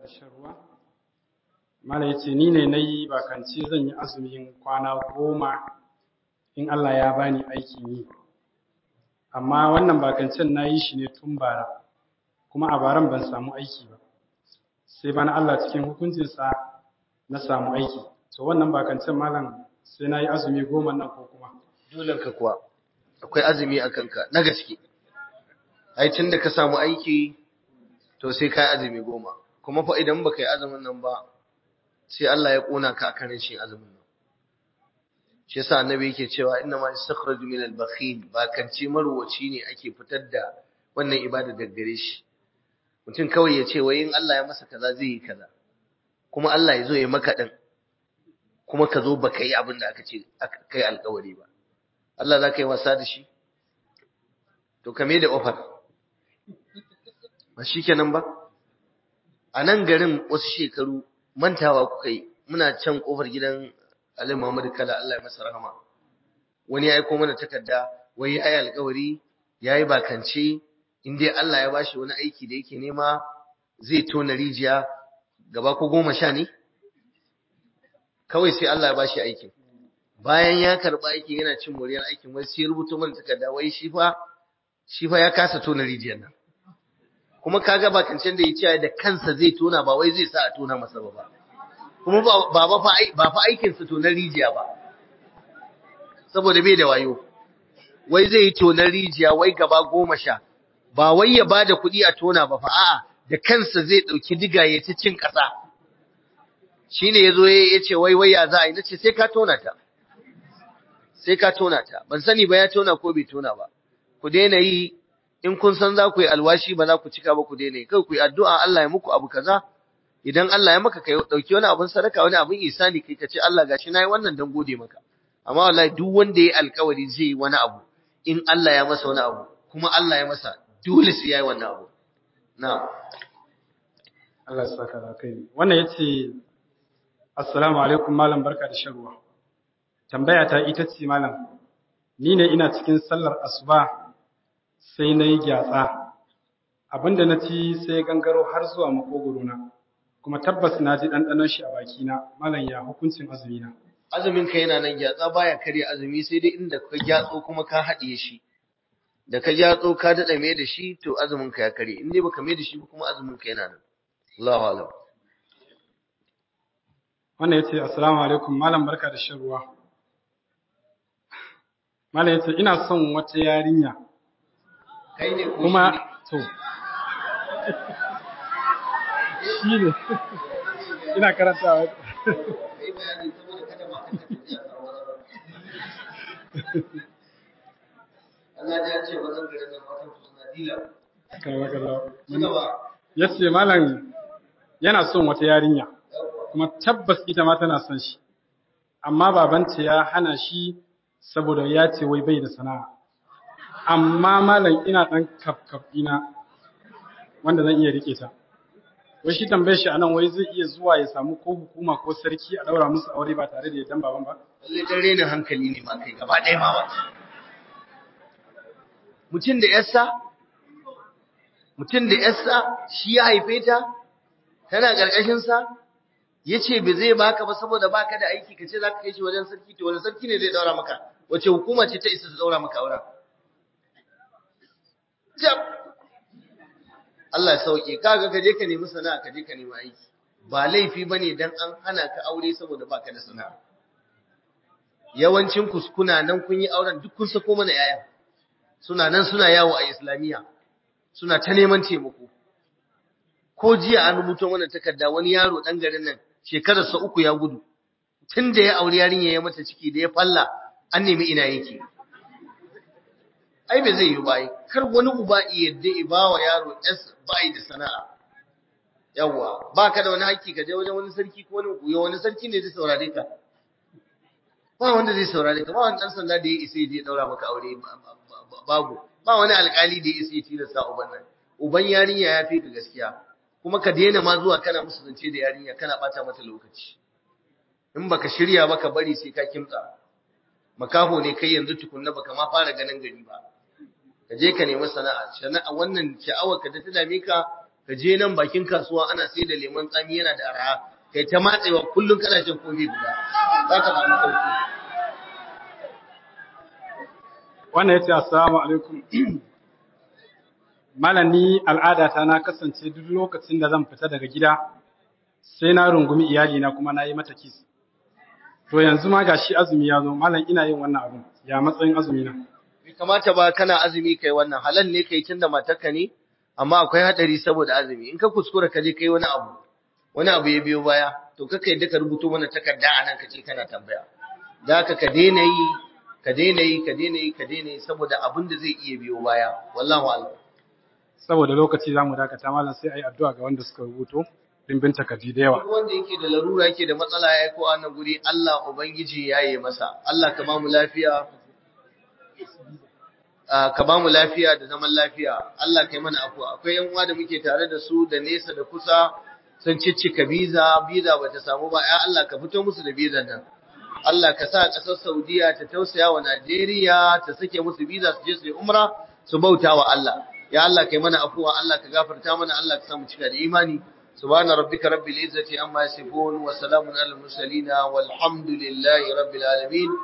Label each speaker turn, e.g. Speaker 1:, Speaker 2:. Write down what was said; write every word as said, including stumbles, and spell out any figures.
Speaker 1: da shan ruwa. Malam yace ni ne nayi bakance zan yi azumin kwana goma in Allah ya bani aikin yi. Amma wannan bakancen nayi shi ne tun bara, kuma a baran ban samu aiki ba. Sai bana Allah cikin hukuncinsa na samu aiki. To wannan bakancen malam sai nayi azumi goma nan ko kuma
Speaker 2: dolen ka kuwa akwai azumi a kanka na gaske. Ai tun da ka samu aiki to sai kai azumi goma. Kuma fa idan baka yi azumin nan ba sai Allah ya kona ka akan rashin azumin nan. Shi yasa annabi yake cewa inna ma istakhraju min al-bakhil, bakanci marwaci ne ake fitar da wannan ibada daga gare shi. Mutum kawai ya ce wai in Allah ya masa kaza zai yi kaza, kuma Allah ya zo ya maka din, kuma ka zo baka yi abin da aka ce kai alkawari ba. Allah za ka yi wasa da shi? To kame da ofar. Ba shi kenan ba? A nan garin wasu shekaru mantawa kuka yi, muna can kofar gidan Ali Muhammadu Kala, Allah ya masa rahama. Wani ya aiko mana takarda, wai ya yi alkawari, ya yi bakance, in dai Allah ya bashi wani aiki da yake nema zai tona rijiya gaba ko goma sha ne? Kawai sai Allah ya bashi aikin. Bayan ya karɓa aikin yana cin moriyar aikin, wai sai ya rubuto mana takarda, wai shi fa shi fa ya kasa tona rijiyar nan. Kuma kaga bakancen da ya ce da kansa zai tona, ba wai zai sa a tona masa ba ba. Kuma ba ba fa ba fa aikin sa tonar rijiya ba. Saboda bai da wayo. Wai zai yi tonar rijiya wai gaba goma sha. Ba wai ya bada kuɗi a tona ba fa, a'a da kansa zai ɗauki diga ya ci cin ƙasa. Shine yazo ya ce wai wai ya za a yi, nace sai ka tona ta. Sai ka tona ta. Ban sani ba ya tona ko bai tona ba. Ku daina yi, in kun san za ku yi alwashi ba za ku cika ba, ku daina yi. Kai ku yi addu'a Allah ya muku abu kaza. Idan Allah ya maka kai dauki wani abun sadaka, wani abun ihsani kai ka ce Allah gashi nayi wannan dan gode maka. Amma wallahi duk wanda yayi alkawari zai yi wani abu, in Allah ya masa wani abu, kuma Allah ya masa, dole sai yayi wannan abu. Na'am.
Speaker 1: Allah ya saka da kai. Wannan yace assalamu alaikum malam, barka da shan ruwa. Tambaya ta ita ce malam, ni ne ina cikin sallar asuba sai na yi gyatsa, abinda na ci sai gangaro har zuwa makogorona, kuma tabbas na ji ɗanɗanon shi a bakina. Malam, ya hukuncin azumina?
Speaker 2: Azumin ka yana nan, gyatsa baya karya azumi, sai dai inda ka gyatso kuma ka haɗiye shi. Da ka gyatso ka daɗa mai da shi, to azumin ka ya karye. In dai baka mai da shi ba kuma azumin ka yana nan. Allahu a'lam.
Speaker 1: Wannan yace assalamu alaikum malam, barka da shan ruwa. Malam yace ina son wata yarinya.
Speaker 2: Kai ne ko
Speaker 1: Kuma to shi ne ina karantawa.
Speaker 2: kai bayani saboda kada ma ka tafi Allah ya ce wannan garin nan matan su suna dila.
Speaker 1: Karwakallah. Yace malam yana son wata yarinya, kuma tabbas ita ma tana son shi, amma babanta ya hana shi saboda ya ce wai bai da sana'a. Amma malam ina ɗan kafkaf ina wanda zan iya rike ta. Wai shi tambayar shi anan, wai zai iya zuwa ya samu ko hukuma ko sarki a daura musu aure ba tare da yardan baban ba?
Speaker 2: Lalle dan rena hankali ne ma kai gaba ɗaya ma ba. Mutum da yarsa mutum da yarsa shi ya haife ta, tana ƙarƙashin sa, yace ba zai baka ba saboda baka da aiki, kace zaka kai shi wajen sarki. To wani sarki ne zai daura maka? Wace hukuma ce ta isa ta daura maka aure? Jab Allah ya sauke, kaga ka je ka nemi sana'a, ka je ka nemi aiki. Ba laifi bane dan an hana ka aure saboda baka da sana'a. Yawancin kuskuna nan kun yi auren duk kun sako mana yaya. Suna nan suna yawo a Islamiyya. Suna ta neman taimako. Ko jiya an rubuta mana takarda, wani yaro dan garin nan shekararsa uku ya gudu. Tunda ya aure yarinya ya mata ciki, da ya falla an nemi ina yake. Ai bai zai yi ba, kar wani uba yadda ya ba wa yaro S bai da sana'a. Yawwa, ba ka da wani haƙƙi ka je wajen wani sarki ko wani kuyo, wani sarki ne zai saurare ka. Ba wanda zai saurare ka, ba wani ɗan sanda da ya isa ya je ɗaura maka aure, babu. Ba wani alƙali da ya isa ya tilasta uban nan. Uban yarinya ya fi ka gaskiya, kuma ka daina ma zuwa kana musu zance da yarinya, kana ɓata mata lokaci. In baka shirya ba ka bari sai ka kimtsa. Makaho ne kai yanzu tukunna baka ma fara ganin gari ba. Ka je ka nemi sana'a. Sana'a wannan sha'awar ka da ta dame ka, ka je nan bakin kasuwa ana sai da lemon tsami yana da arha kai ta matsewa kullum kana shan kofi guda za ka samu sauki.
Speaker 1: wannan yace assalamu alaikum malam ni al'adata na kasance duk lokacin da zan fita daga gida sai na rungumi iyali na kuma na yi mata kiss. To yanzu ma gashi azumi ya zo malam ina yin wannan abun ya matsayin azumi na?
Speaker 2: Bai kamata ba kana azumi kai wannan halal ne kai tunda matarka ne amma akwai hadari saboda azumi in ka kuskura ka je kai wani abu wani abu ya biyo baya to kaka yadda ka rubuto mana takarda a nan ka ce kana tambaya da haka ka daina yi ka daina yi ka daina yi ka daina yi saboda abin da zai iya biyo baya wallahu a'lam.
Speaker 1: Saboda lokaci zamu dakata malam sai ayi addu'a ga wanda suka rubuto dimbin takardi da yawa.
Speaker 2: Wanda yake da larura yake da matsala ya ko a nan guri Allah ubangiji ya yi masa Allah ka ba mu lafiya ka ba mu lafiya da zaman lafiya Allah kai mana afuwa akwai yan uwa da muke tare da su da nesa da kusa sun ciccika biza biza bata samu ba ya Allah ka fito musu da bizan nan Allah ka sa kasar Saudiya ta tausaya wa Najeriya ta sake musu biza su je su yi umra su bauta wa Allah ya Allah kai mana afuwa Allah ka gafarta mana Allah ka sa mu cika da imani subhana rabbika rabbil izzati amma yasifun wa salamun alal mursalin walhamdulillahi rabbil alamin